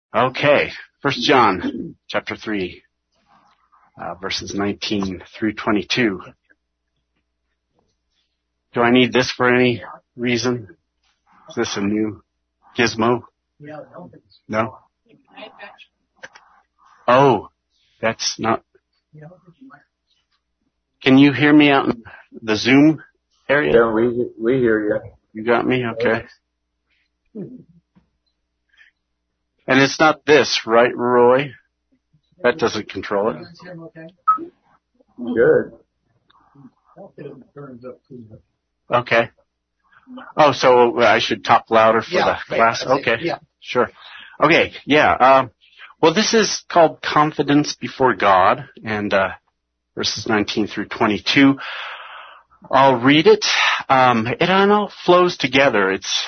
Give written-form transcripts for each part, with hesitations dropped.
Okay, 1 John chapter 3, verses 19 through 22. Do I need this for any reason? Is this a new gizmo? No? Oh, that's not... Can you hear me out in the Zoom area? Yeah, we hear you. You got me? Okay. And it's not this, right, Roy? That doesn't control it. Good. Okay. Oh, so I should talk louder for the class? Okay. Yeah. Sure. Okay, yeah. Well, this is called Confidence Before God, and verses 19 through 22. I'll read it. It all flows together. It's,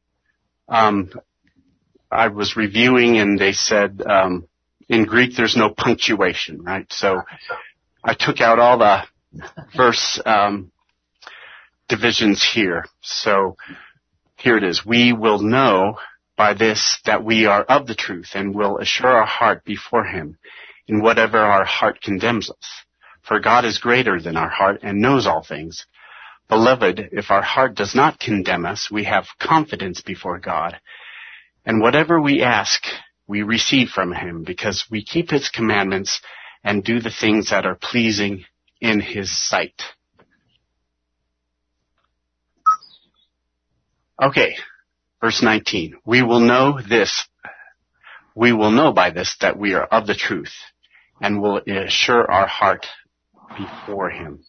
I was reviewing and they said, in Greek there's no punctuation, right? So I took out all the verse, divisions here. So here it is. We will know by this that we are of the truth and will assure our heart before Him in whatever our heart condemns us. For God is greater than our heart and knows all things. Beloved, if our heart does not condemn us, we have confidence before God. And whatever we ask, we receive from Him because we keep His commandments and do the things that are pleasing in His sight. Okay, verse 19. We will know by this that we are of the truth and will assure our heart before Him.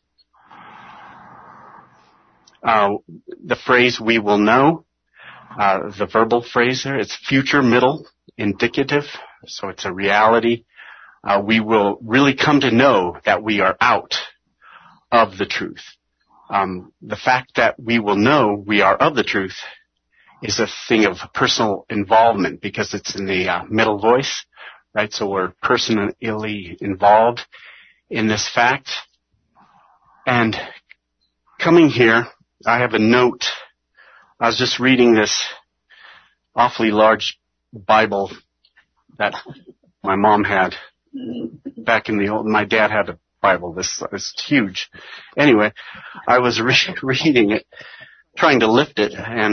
The phrase we will know, the verbal phrase there, it's future, middle, indicative, so it's a reality. We will really come to know that we are out of the truth. The fact that we will know we are of the truth is a thing of personal involvement because it's in the middle voice, right? So we're personally involved in this fact. And coming here, I have a note. I was just reading this awfully large Bible that my mom had back in the old, my dad had a Bible. This is huge. Anyway, I was reading it, trying to lift it, and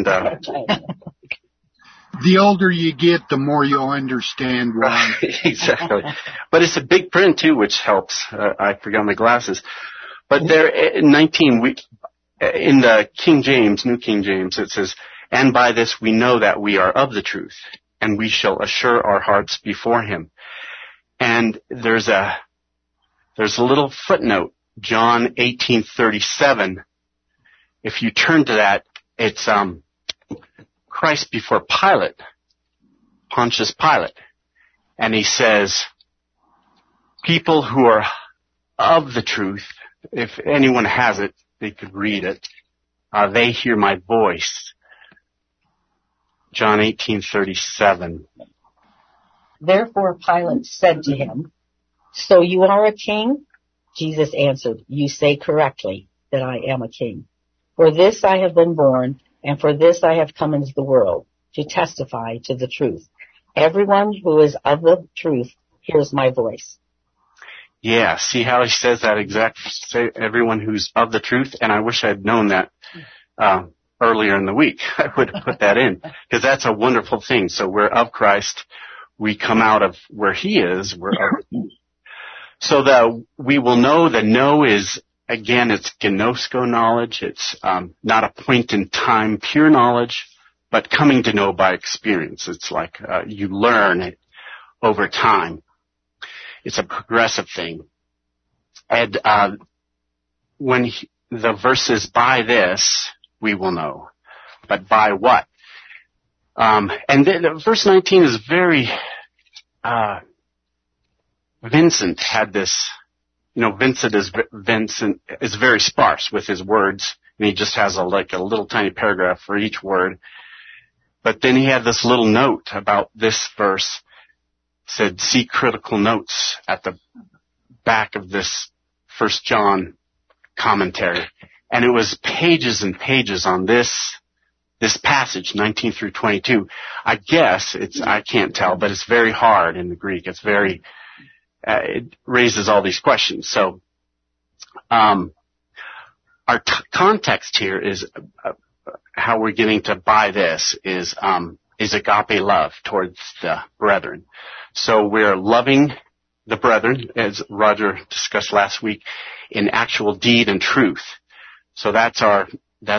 the older you get, the more you'll understand why. Exactly. But it's a big print too, which helps. I forgot my glasses. But there, in 19, in the King James, New King James, it says, "And by this we know that we are of the truth, and we shall assure our hearts before Him." And there's a little footnote, John 18:37. If you turn to that, it's Christ before Pilate, Pontius Pilate. And he says, people who are of the truth, if anyone has it, they could read it. They hear my voice. John 18:37. Therefore Pilate said to him, "So you are a king?" Jesus answered, "You say correctly that I am a king. For this I have been born, and for this I have come into the world, to testify to the truth. Everyone who is of the truth hears my voice." Yeah, see how he says that exact, say everyone who's of the truth? And I wish I'd known that earlier in the week. I would have put that in, because that's a wonderful thing. So we're of Christ. We come out of where He is. So that we will know, the know is, again, it's gnosko knowledge. It's not a point in time, pure knowledge, but coming to know by experience. It's like you learn it over time. It's a progressive thing. And when the verse is, by this, we will know. But by what? And then verse 19 is very... Vincent had this, Vincent is very sparse with his words, and he just has a little tiny paragraph for each word. But then he had this little note about this verse, said, see critical notes at the back of this 1 John commentary. And it was pages and pages on this this passage, 19 through 22, I guess I can't tell, but it's very hard in the Greek. It's very, it raises all these questions. So, our context here is, how we're getting to buy this is agape love towards the brethren. So we're loving the brethren, as Roger discussed last week, in actual deed and truth. So that's our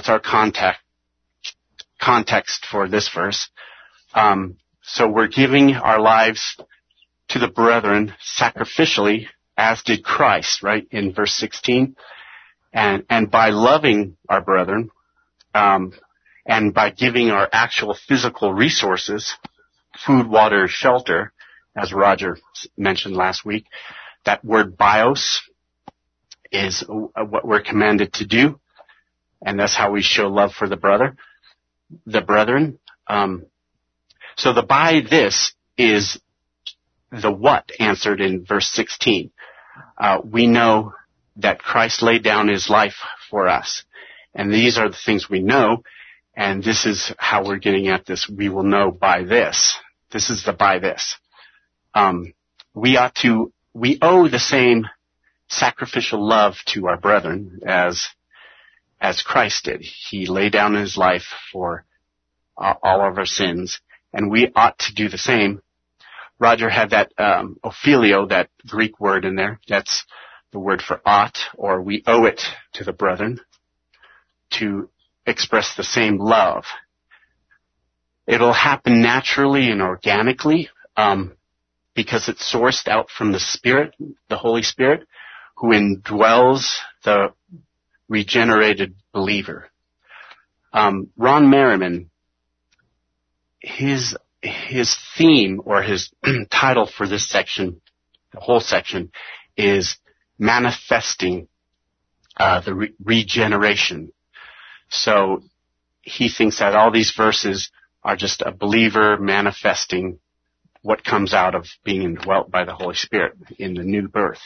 context for this verse. So we're giving our lives to the brethren sacrificially, as did Christ, right, in verse 16. And by loving our brethren, and by giving our actual physical resources, food, water, shelter, as Roger mentioned last week, that word bios is what we're commanded to do, and that's how we show love for the brethren. So the by this is the what answered in verse 16. We know that Christ laid down his life for us, and these are the things we know, and this is how we're getting at this. We will know by this. This is the by this. We owe the same sacrificial love to our brethren as Christ did. He laid down his life for all of our sins, and we ought to do the same. Roger had that ophelio, that Greek word in there. That's the word for ought, or we owe it to the brethren to express the same love. It'll happen naturally and organically, because it's sourced out from the Spirit, the Holy Spirit, who indwells the regenerated believer. Ron Merriman, his theme, or his title for this section, the whole section, is manifesting the regeneration. So he thinks that all these verses are just a believer manifesting what comes out of being indwelt by the Holy Spirit in the new birth.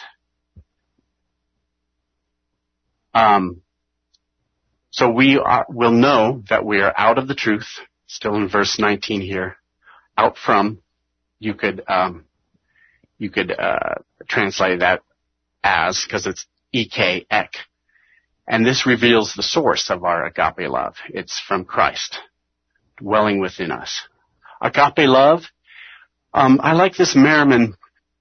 So we'll know that we are out of the truth, still in verse 19 here, out from. You could translate that as, because it's ek. And this reveals the source of our agape love. It's from Christ, dwelling within us. Agape love, I like this Merriman,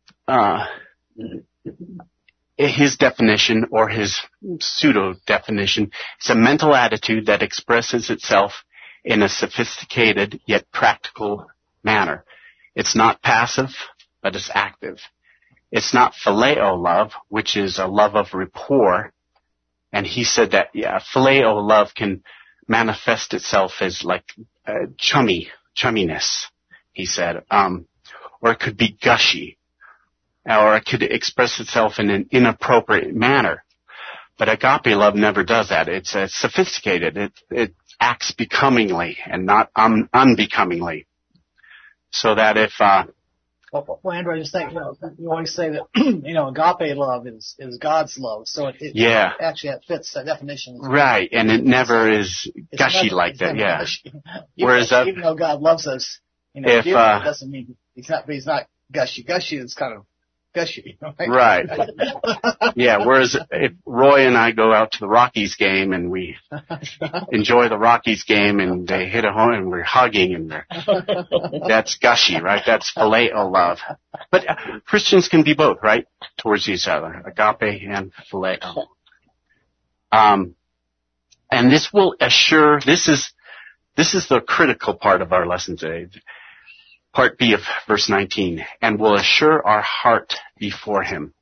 his definition, or his pseudo-definition. It's a mental attitude that expresses itself in a sophisticated yet practical manner. It's not passive, but it's active. It's not phileo love, which is a love of rapport. And he said that, phileo love can manifest itself as like chumminess, he said. Or it could be gushy. Or it could express itself in an inappropriate manner. But agape love never does that. It's sophisticated. It acts becomingly and not unbecomingly. So that if... Well, Andrew, I just think, you always say that, agape love is God's love. So it actually fits that definition. Right, and it never is gushy like that, yeah. Gushy. Whereas even though God loves us, it doesn't mean he's not gushy. Gushy is kind of gushy. Right. Yeah, whereas if Roy and I go out to the Rockies game and we enjoy the Rockies game and they hit a home and we're hugging and that's gushy, right? That's phileo love. But Christians can be both, right? Towards each other. Agape and phileo. And this will assure, this is the critical part of our lesson today. Part B of verse 19, and will assure our heart before him.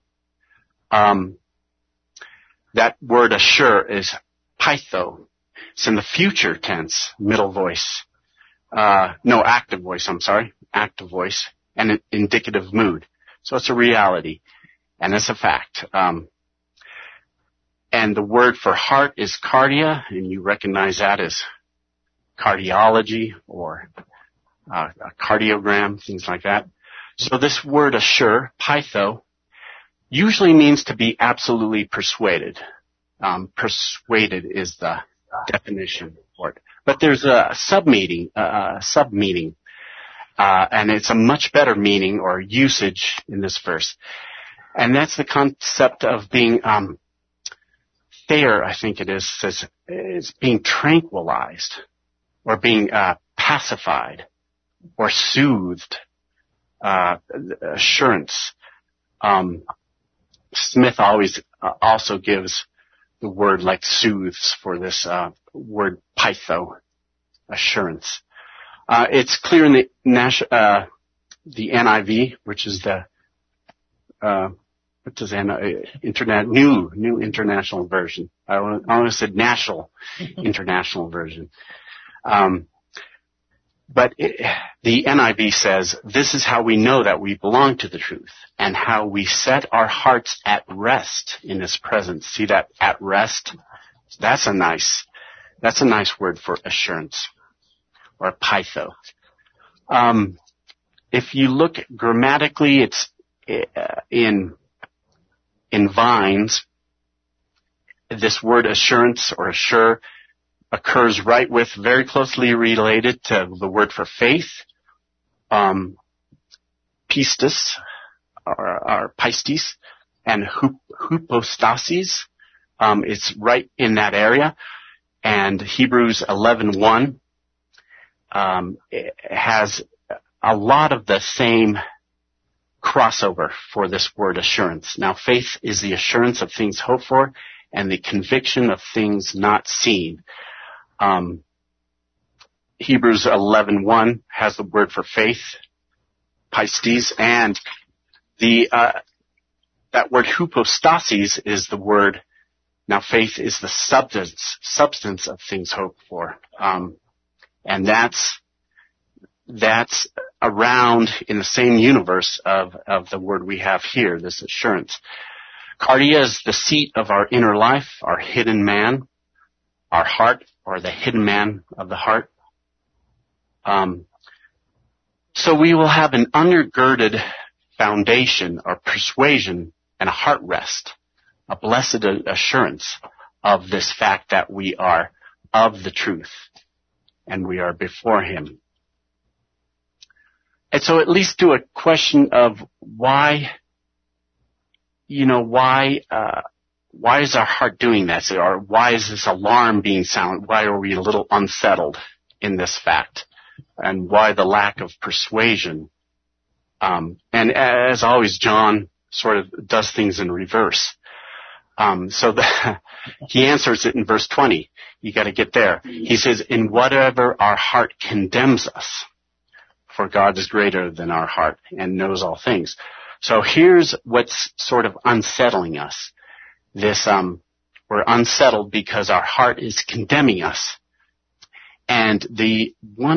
That word assure is pytho. It's in the future tense, middle voice. Active voice, active voice, and an indicative mood. So it's a reality, and it's a fact. And the word for heart is cardia, and you recognize that as cardiology or a cardiogram, things like that. So this word assure, pytho, usually means to be absolutely persuaded. Persuaded is the definition for it. But there's a sub-meaning, and it's a much better meaning or usage in this verse. And that's the concept of being, Thayer, I think it is, says, is being tranquilized, or being, pacified, or soothed, assurance. Smith always also gives the word like soothes for this word pytho, assurance. It's clear in the NIV, which is the New International Version. I almost said National International Version. But the NIV says, this is how we know that we belong to the truth, and how we set our hearts at rest in His presence. See that, at rest? That's a nice word for assurance, or pytho. If you look grammatically, it's in Vines, this word assurance or assure occurs right with, very closely related to the word for faith, pistis, or pistis, and hypostasis. It's right in that area. And Hebrews 11:1 it has a lot of the same crossover for this word assurance. Now, faith is the assurance of things hoped for and the conviction of things not seen. Hebrews 11:1 has the word for faith, pistis, and that word hypostasis is the word. Now, faith is the substance of things hoped for, and that's around in the same universe of the word we have here, this assurance. Cardia is the seat of our inner life, our hidden man, our heart, or the hidden man of the heart. So we will have an undergirded foundation or persuasion and a heart rest, a blessed assurance of this fact that we are of the truth and we are before Him. And so it leads to a question of why is our heart doing this? Or why is this alarm being sounded? Why are we a little unsettled in this fact? And why the lack of persuasion? And as always, John sort of does things in reverse. He answers it in verse 20. You gotta get there. He says, in whatever our heart condemns us, for God is greater than our heart and knows all things. So here's what's sort of unsettling us. We're unsettled because our heart is condemning us. And the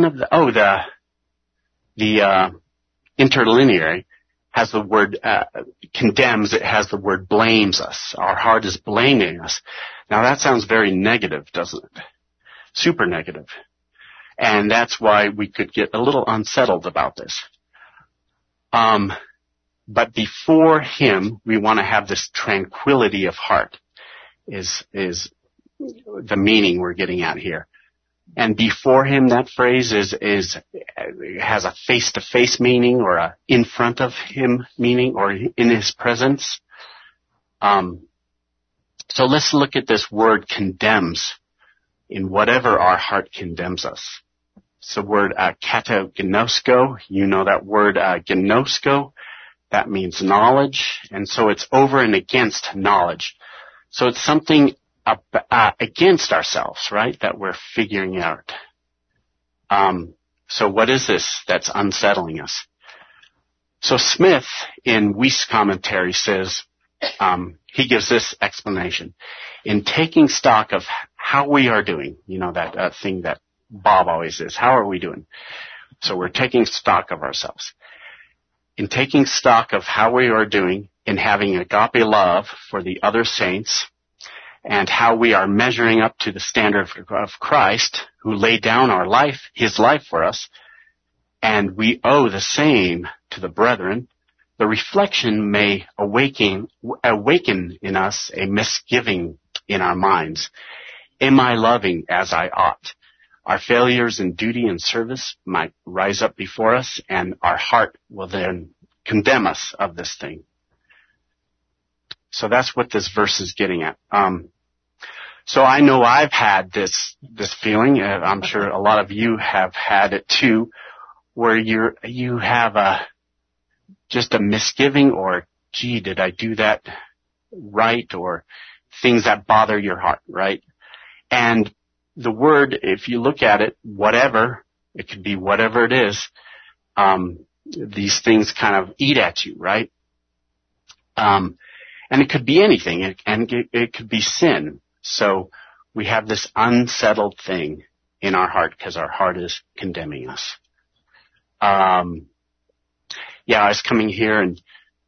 interlineary has the word, condemns, it has the word blames us. Our heart is blaming us. Now that sounds very negative, doesn't it? Super negative. And that's why we could get a little unsettled about this. But before Him, we want to have this tranquility of heart, is the meaning we're getting at here. And before Him, that phrase has a face-to-face meaning, or a in front of Him meaning, or in His presence. So let's look at this word condemns, in whatever our heart condemns us. It's the word katagnosko. You know that word gnosko. That means knowledge, and so it's over and against knowledge. So it's something against ourselves, right, that we're figuring out. So what is this that's unsettling us? So Smith, in Wuest's commentary, says, he gives this explanation. In taking stock of how we are doing, that thing that Bob always says, how are we doing? So we're taking stock of ourselves. In taking stock of how we are doing, in having agape love for the other saints, and how we are measuring up to the standard of Christ, who laid down His life for us, and we owe the same to the brethren, the reflection may awaken in us a misgiving in our minds. Am I loving as I ought? Our failures in duty and service might rise up before us, and our heart will then condemn us of this thing. So that's what this verse is getting at. So I know I've had this feeling, I'm sure a lot of you have had it too, where you have just a misgiving, or, gee, did I do that right? Or things that bother your heart, right? And the word, if you look at it, whatever, it could be whatever it is, these things kind of eat at you, right? And it could be anything, it could be sin. So we have this unsettled thing in our heart because our heart is condemning us. I was coming here and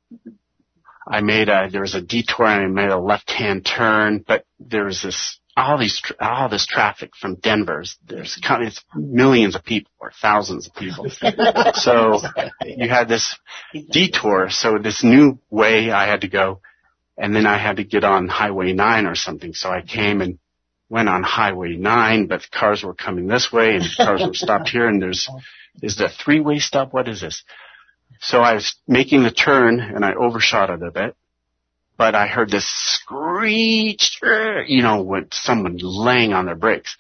there was a detour and I made a left-hand turn, but there was all this traffic from Denver. There's millions of people or thousands of people. So you had this detour. So this new way I had to go, and then I had to get on Highway 9 or something. So I came and went on Highway 9, but cars were coming this way and cars were stopped here, and is the three-way stop? What is this? So I was making the turn and I overshot it a bit. But I heard this screech, when someone laying on their brakes,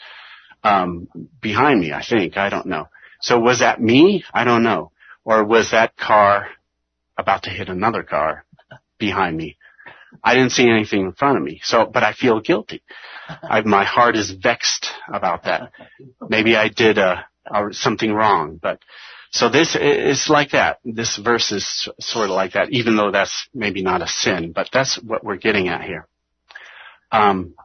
behind me, I think. I don't know. So was that me? I don't know. Or was that car about to hit another car behind me? I didn't see anything in front of me. But I feel guilty. My heart is vexed about that. Maybe I did, something wrong, so this is like that. This verse is sort of like that, even though that's maybe not a sin, but that's what we're getting at here. And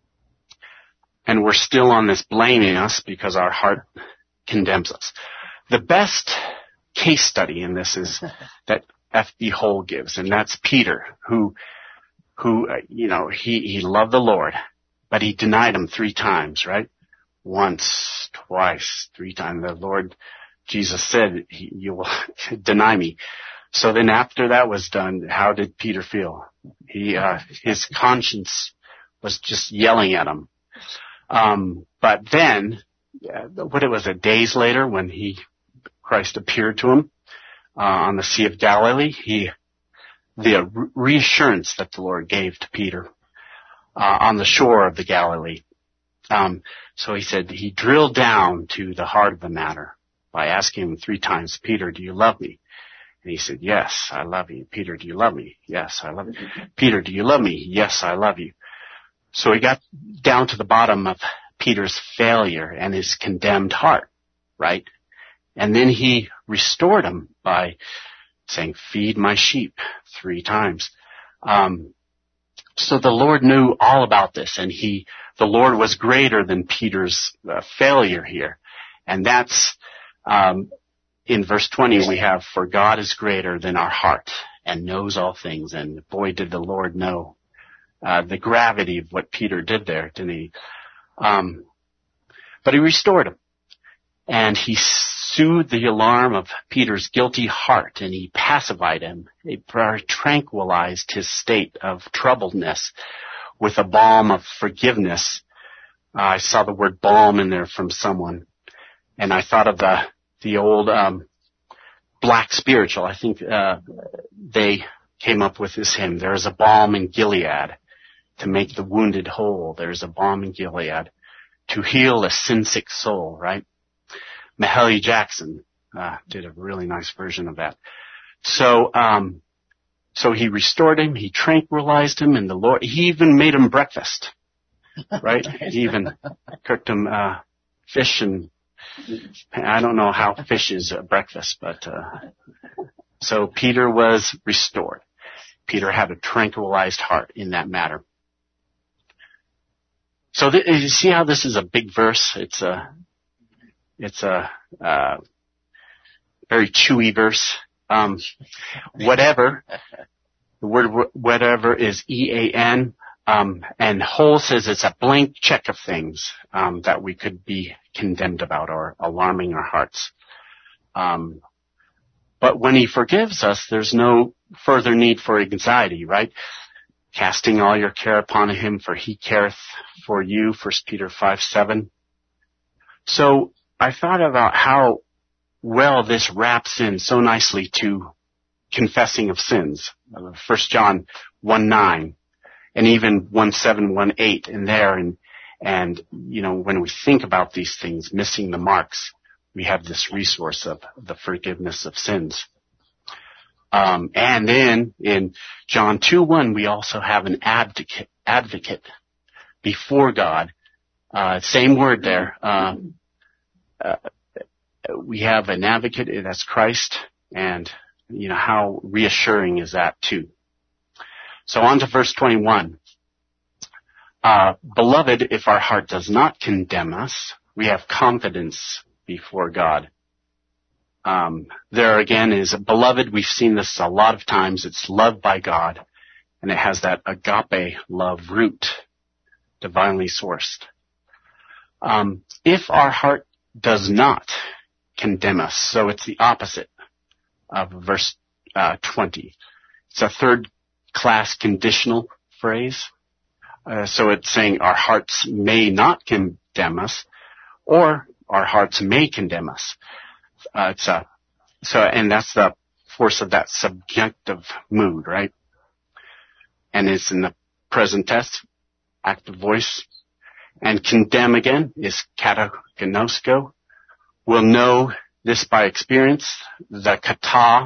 we're still on this blaming us because our heart condemns us. The best case study in this is that F.B. Hull gives, and that's Peter, who he loved the Lord, but he denied him 3 times, right? Once, twice, 3 times. The Lord Jesus said, you will deny me. So then after that was done, how did Peter feel? His conscience was just yelling at him. But then, days later when Christ appeared to him, on the Sea of Galilee, the reassurance that the Lord gave to Peter, on the shore of the Galilee. So he said, he drilled down to the heart of the matter by asking him 3 times, Peter, do you love me? And he said, yes, I love you. Peter, do you love me? Yes, I love you. Peter, do you love me? Yes, I love you. So he got down to the bottom of Peter's failure and his condemned heart, right? And then he restored him by saying, feed my sheep 3 times. So the Lord knew all about this, and the Lord was greater than Peter's failure here. And that's, in verse 20 we have, for God is greater than our heart and knows all things. And boy, did the Lord know, the gravity of what Peter did there, didn't he? But he restored him. And he soothed the alarm of Peter's guilty heart, and he pacified him. He tranquilized his state of troubledness with a balm of forgiveness. I saw the word balm in there from someone, and I thought of the old black spiritual. I think they came up with this hymn. There is a balm in Gilead to make the wounded whole. There is a balm in Gilead to heal a sin-sick soul, right? Mahalia Jackson did a really nice version of that. So he restored him, he tranquilized him, and the Lord, he even made him breakfast, right? He even cooked him fish, and I don't know how fish is at breakfast, but so Peter was restored. Peter had a tranquilized heart in that matter. So you see how this is a big verse? It's a very chewy verse. Whatever, the word whatever is EAN, and Hull says it's a blank check of things that we could be condemned about or alarming our hearts. But when he forgives us, there's no further need for anxiety, right? Casting all your care upon him, for he careth for you, 1 Peter 5:7. So I thought about how well this wraps in so nicely to confessing of sins. 1 John 1:9 and even 1:7, 1:8 in there. And, you know, when we think about these things, missing the marks, we have this resource of the forgiveness of sins. And then in John 2:1, we also have an advocate before God. Same word there. We have an advocate, that's Christ, and, you know, how reassuring is that too. So on to verse 21. Beloved, if our heart does not condemn us, we have confidence before God. There again is beloved. We've seen this a lot of times. It's loved by God, and it has that agape love root, divinely sourced. If our heart does not condemn us, so it's the opposite of verse 20. It's a third class conditional phrase. So it's saying our hearts may not condemn us, or our hearts may condemn us. And that's the force of that subjunctive mood, right? And it's in the present tense, active voice. And condemn again is katagnosko. We'll know this by experience. The kata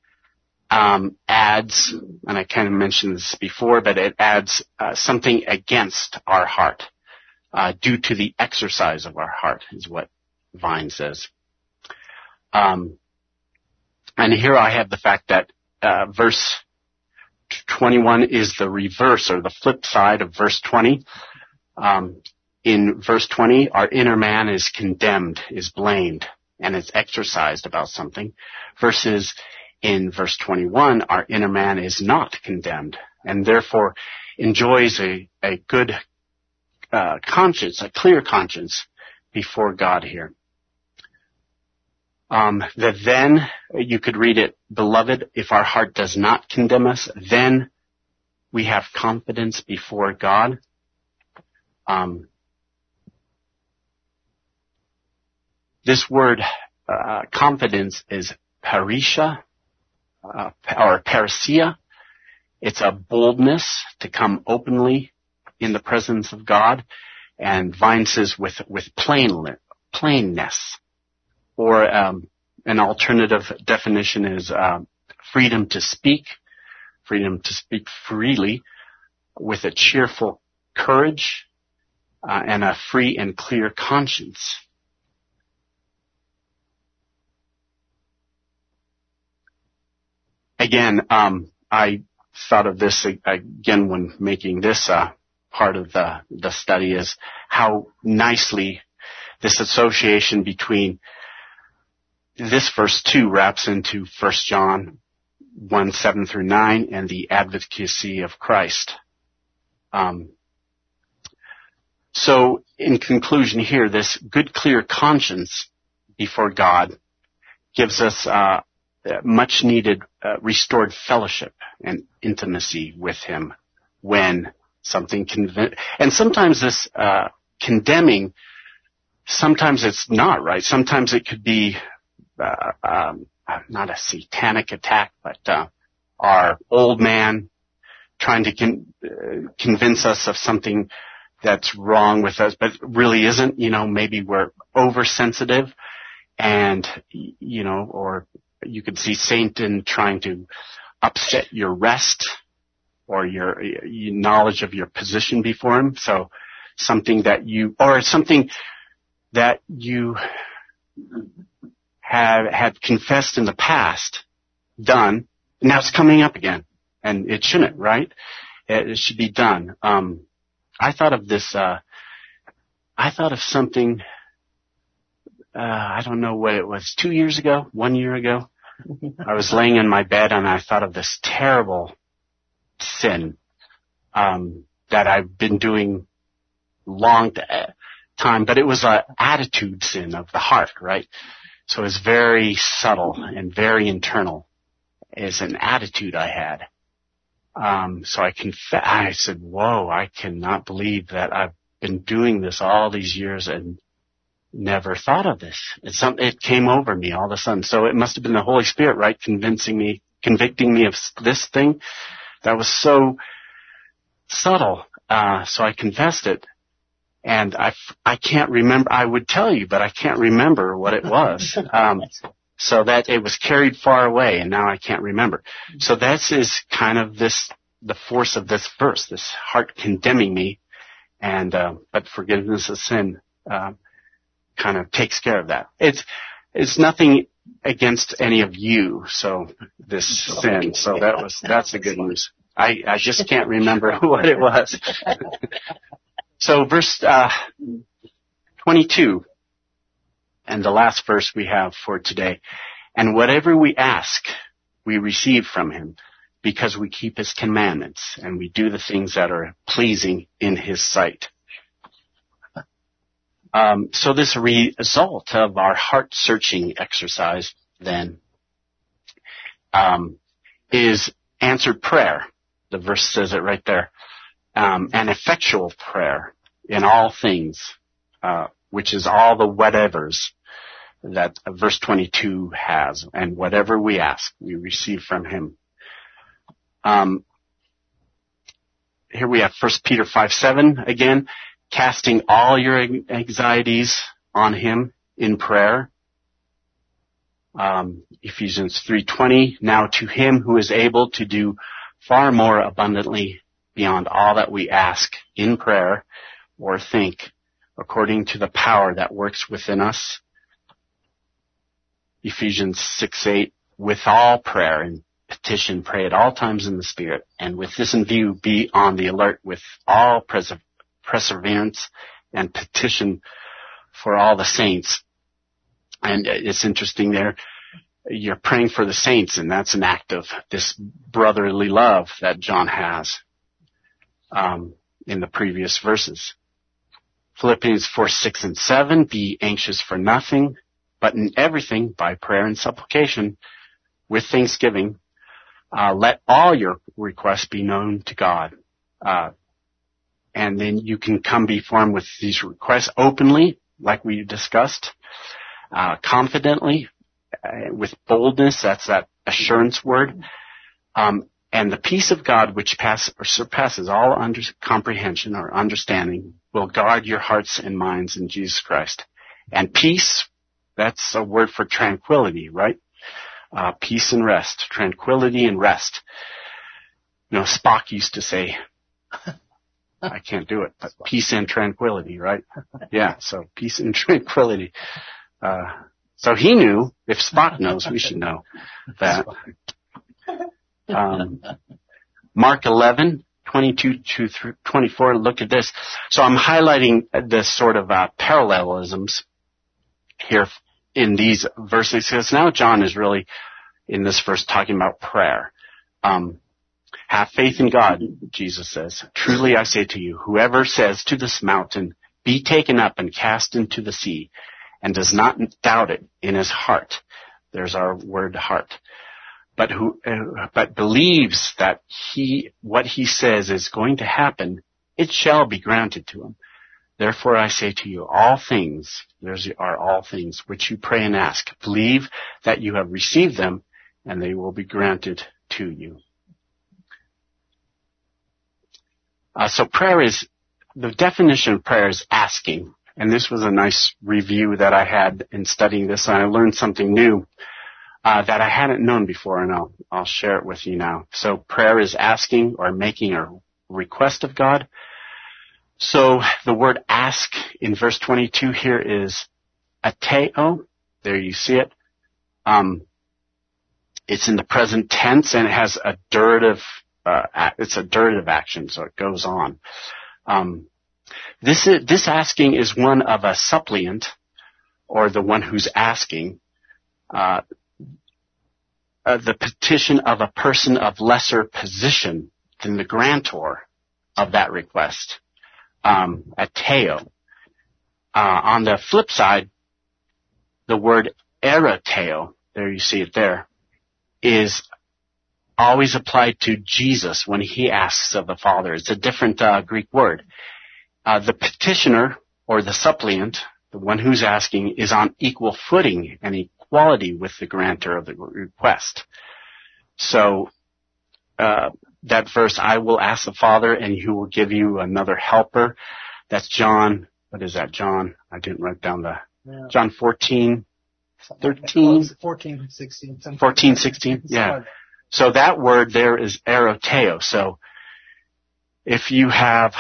adds, and I kind of mentioned this before, but it adds something against our heart due to the exercise of our heart, is what Vine says. And here I have the fact that verse 21 is the reverse or the flip side of verse 20. In verse 20, our inner man is condemned, is blamed, and is exercised about something, versus in verse 21, our inner man is not condemned, and therefore enjoys a good conscience, a clear conscience before God here. Then, you could read it, beloved, if our heart does not condemn us, then we have confidence before God. This word, confidence, is parisha, or parousia. It's a boldness to come openly in the presence of God, and Vine says with plainness. Or an alternative definition is freedom to speak freely, with a cheerful courage, and a free and clear conscience. Again, I thought of this again when making this part of the study, is how nicely this association between this verse 2 wraps into 1 John 1:7 through 9 and the advocacy of Christ. So in conclusion here, this good, clear conscience before God gives us much needed restored fellowship and intimacy with Him when something and sometimes this condemning, sometimes it's not right. Sometimes it could be not a satanic attack, but our old man trying to convince us of something that's wrong with us, but really isn't. You know, maybe we're oversensitive, and or you could see Satan trying to upset your rest or your knowledge of your position before him. So something that you had confessed in the past, done, and now it's coming up again. And it shouldn't, right? It should be done. I thought of this, I thought of something, I don't know what it was, 2 years ago, 1 year ago. I was laying in my bed and I thought of this terrible sin, that I've been doing long time, but it was an attitude sin of the heart, right? So it's very subtle and very internal. It's an attitude I had. So I said, whoa, I cannot believe that I've been doing this all these years and never thought of this. It came over me all of a sudden. So it must have been the Holy Spirit, right, convicting me of this thing that was so subtle. So I confessed it. And I can't remember, I would tell you, but I can't remember what it was. So that it was carried far away, and now I can't remember. So that is kind of the force of this verse, this heart condemning me, and but forgiveness of sin kind of takes care of that. It's nothing against any of you, so this sin. So that's the good news. I just can't remember what it was. So verse 22. And the last verse we have for today. And whatever we ask, we receive from him, because we keep his commandments and we do the things that are pleasing in his sight. So this result of our heart-searching exercise then is answered prayer. The verse says it right there. And effectual prayer in all things, which is all the whatevers that verse 22 has. And whatever we ask, we receive from him. Here we have 1 Peter 5:7 again, casting all your anxieties on him in prayer. Ephesians 3:20, now to him who is able to do far more abundantly beyond all that we ask in prayer or think, according to the power that works within us. Ephesians 6:8, with all prayer and petition, pray at all times in the Spirit, and with this in view, be on the alert with all perseverance and petition for all the saints. And it's interesting there, you're praying for the saints, and that's an act of this brotherly love that John has in the previous verses. Philippians 4:6 and 7, be anxious for nothing, but in everything, by prayer and supplication, with thanksgiving, let all your requests be known to God. And then you can come before him with these requests openly, like we discussed, confidently, with boldness. That's that assurance word. And the peace of God, which surpasses all comprehension or understanding, will guard your hearts and minds in Jesus Christ. And peace, that's a word for tranquility, right? Peace and rest, tranquility and rest. You know, Spock used to say, I can't do it, but peace and tranquility, right? Yeah, so peace and tranquility. So he knew, if Spock knows, we should know that. Mark 11:22-24, look at this. So I'm highlighting this sort of parallelisms here in these verses, because now John is really, in this verse, talking about prayer. Have faith in God, Jesus says. Truly I say to you, whoever says to this mountain, be taken up and cast into the sea, and does not doubt it in his heart, there's our word heart, but believes that what he says is going to happen, it shall be granted to him. Therefore I say to you, all things which you pray and ask, believe that you have received them, and they will be granted to you. So the definition of prayer is asking. And this was a nice review that I had in studying this, and I learned something new that I hadn't known before, and I'll share it with you now. So prayer is asking or making a request of God. So the word ask in verse 22 here is ateo. There you see it. It's in the present tense, and it has a durative, it's a durative action, so it goes on. This asking is one of a suppliant, or the one who's asking, the petition of a person of lesser position than the grantor of that request. Ateo. On the flip side, the word erateo, there you see it there, is always applied to Jesus when he asks of the Father. It's a different Greek word. The petitioner or the suppliant, the one who's asking, is on equal footing and equality with the grantor of the request. So, that verse, I will ask the Father and he will give you another helper. That's John. What is that, John? I didn't write down John 14, 13. 14, 16. 14, 16, yeah. So that word there is eroteo. So if you have,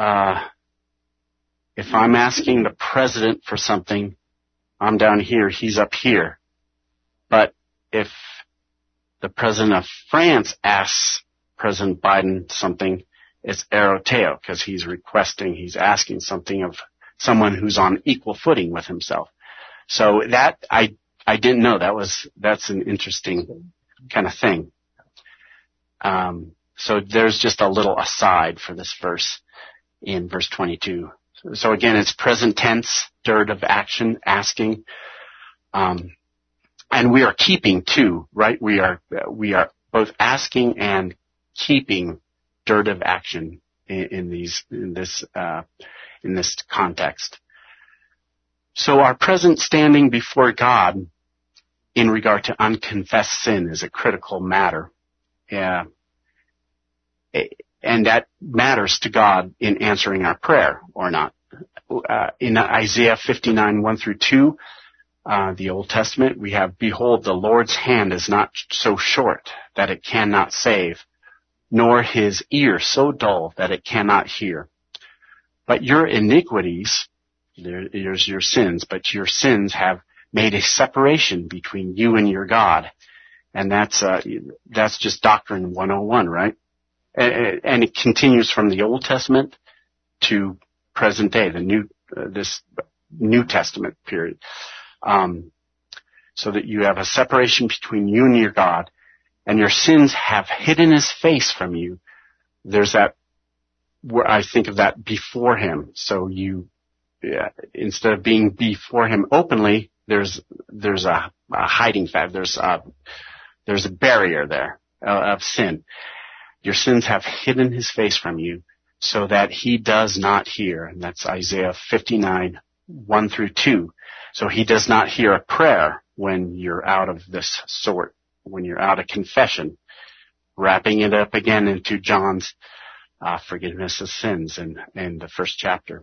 if I'm asking the president for something, I'm down here, he's up here. But if the president of France asks President Biden something, it's eroteo, because he's asking something of someone who's on equal footing with himself. So that, I didn't know. That's an interesting kind of thing. So there's just a little aside for this verse in verse 22. So again, it's present tense, dirt of action, asking. And we are keeping too, right? We are both asking and keeping dirt of action in this context. So our present standing before God in regard to unconfessed sin is a critical matter. And that matters to God in answering our prayer or not. In Isaiah 59, 1 through 2, the Old Testament, we have, behold, the Lord's hand is not so short that it cannot save, nor his ear so dull that it cannot hear. But your iniquities, there's your sins, but your sins have made a separation between you and your God. And that's just Doctrine 101, right? And it continues from the Old Testament to present day, this New Testament period. So that you have a separation between you and your God, and your sins have hidden his face from you. There's that, where I think of that before him. So instead of being before him openly, there's a hiding factor. There's a barrier there of sin. Your sins have hidden his face from you so that he does not hear. And that's Isaiah 59, 1 through 2. So he does not hear a prayer when you're out of this sort, when you're out of confession, wrapping it up again into John's forgiveness of sins in the first chapter.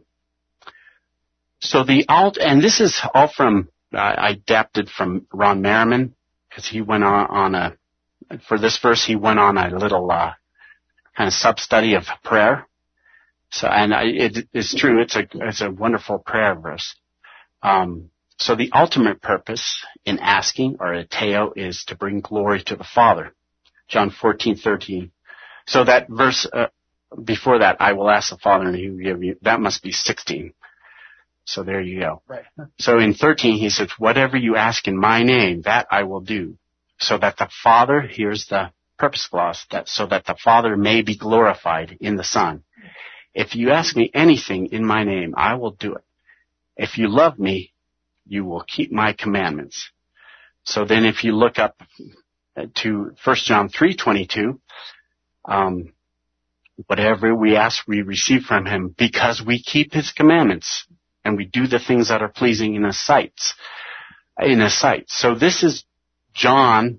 So and this is all from, I adapted from Ron Merriman, because he went for this verse, he went on a little kind of sub-study of prayer. So, and it's true, it's a wonderful prayer verse. So the ultimate purpose in asking, or ateo, is to bring glory to the Father. John 14:13. So that verse before that, I will ask the Father and he will give you, that must be 16. So there you go. Right. So in 13 he says, whatever you ask in my name, that I will do. So that the Father, here's the purpose clause, so that the Father may be glorified in the Son. If you ask me anything in my name, I will do it. If you love me, you will keep my commandments. So then if you look up to 1 John 3:22, whatever we ask, we receive from him because we keep his commandments and we do the things that are pleasing in his sight. So this is John,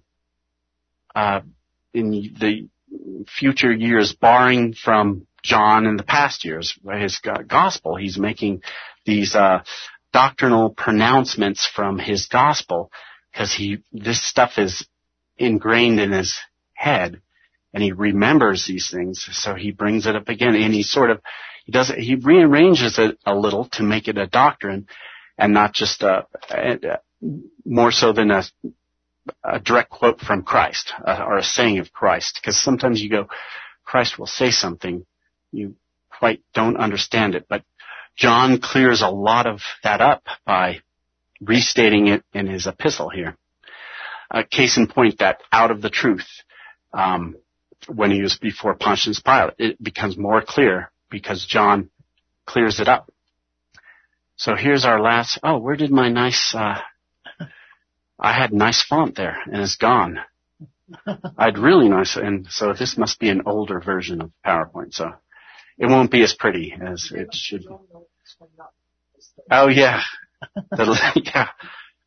in the future years, barring from John in the past years, his gospel. He's making these doctrinal pronouncements from his gospel because this stuff is ingrained in his head and he remembers these things. So he brings it up again and he rearranges it a little to make it a doctrine and not just more so than a direct quote from Christ or a saying of Christ. Because sometimes you go, Christ will say something, you quite don't understand it, but John clears a lot of that up by restating it in his epistle here. Case in point, that out of the truth, when he was before Pontius Pilate, it becomes more clear because John clears it up. So here's our last, where did my nice, I had nice font there and it's gone. I had really nice, and so this must be an older version of PowerPoint, so it won't be as pretty as it should be. Oh yeah. Yeah.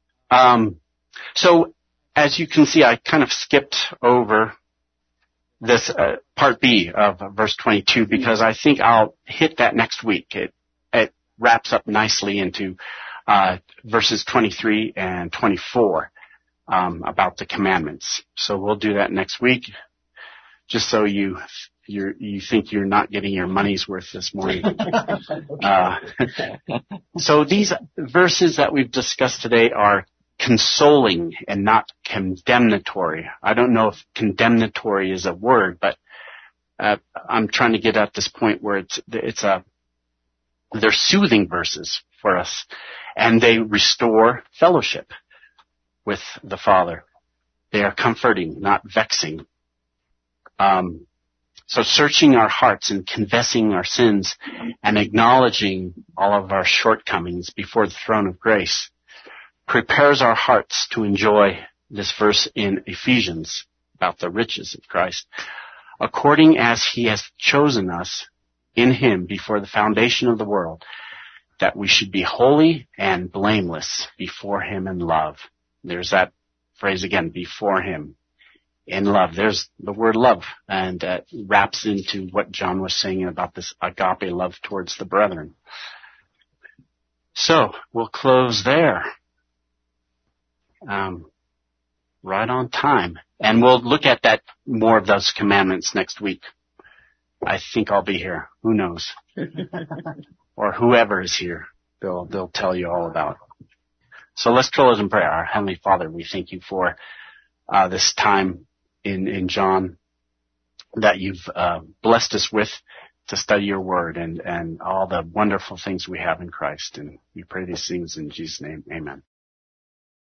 So as you can see, I kind of skipped over this part B of verse 22 because I think I'll hit that next week. It wraps up nicely into verses 23 and 24 about the commandments. So we'll do that next week, just so you think you're not getting your money's worth this morning. So these verses that we've discussed today are consoling and not condemnatory. I don't know if condemnatory is a word, but I'm trying to get at this point where they're soothing verses for us, and they restore fellowship with the Father. They are comforting, not vexing. So searching our hearts and confessing our sins and acknowledging all of our shortcomings before the throne of grace prepares our hearts to enjoy this verse in Ephesians about the riches of Christ, according as he has chosen us in him before the foundation of the world, that we should be holy and blameless before him in love. There's that phrase again, before him in love. There's the word love, and wraps into what John was saying about this agape love towards the brethren. So we'll close there. Right on time. And we'll look at that, more of those commandments next week. I think I'll be here. Who knows? Or whoever is here, they'll tell you all about it. So let's close in prayer. Our Heavenly Father, we thank you for this time in John that you've blessed us with to study your word and all the wonderful things we have in Christ. And we pray these things in Jesus' name. Amen.